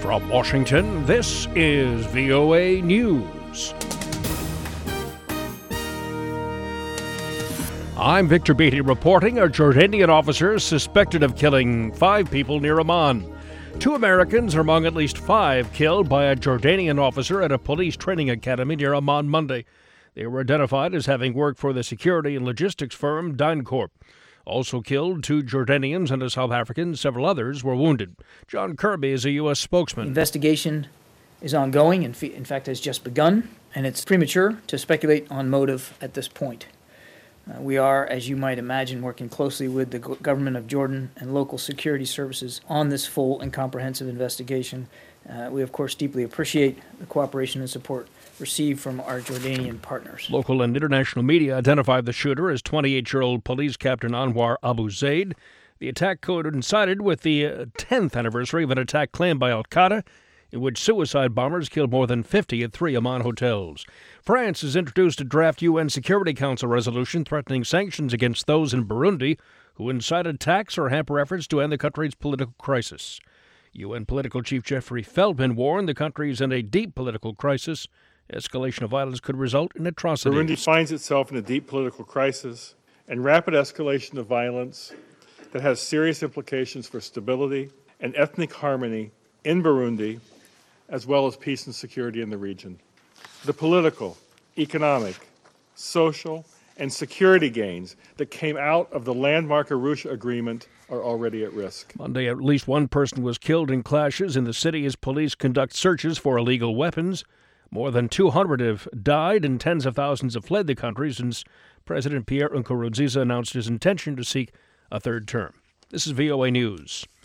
From Washington, this is VOA News. I'm Victor Beatty reporting. A Jordanian officer is suspected of killing 5 people near Amman. 2 Americans are among at least 5 killed by a Jordanian officer at a police training academy near Amman Monday. They were identified as having worked for the security and logistics firm DynCorp. Also killed 2 Jordanians and a South African. Several others were wounded. John Kirby is a U.S. spokesman. Investigation is ongoing, in fact has just begun, and it's premature to speculate on motive at this point. We are, as you might imagine, working closely with the government of Jordan and local security services on this full and comprehensive investigation. We, of course, deeply appreciate the cooperation and support received from our Jordanian partners. Local and international media identified the shooter as 28-year-old police captain Anwar Abu Zaid. The attack coincided with the 10th anniversary of an attack claimed by al-Qaeda, in which suicide bombers killed more than 50 at 3 Amman hotels. France has introduced a draft UN Security Council resolution threatening sanctions against those in Burundi who incite attacks or hamper efforts to end the country's political crisis. UN Political Chief Jeffrey Feldman warned the country is in a deep political crisis. Escalation of violence could result in atrocities. Burundi finds itself in a deep political crisis and rapid escalation of violence that has serious implications for stability and ethnic harmony in Burundi, as well as peace and security in the region. The political, economic, social, and security gains that came out of the landmark Arusha Agreement are already at risk. Monday, at least 1 person was killed in clashes in the city as police conduct searches for illegal weapons. More than 200 have died and tens of thousands have fled the country since President Pierre Nkurunziza announced his intention to seek a 3rd term. This is VOA News.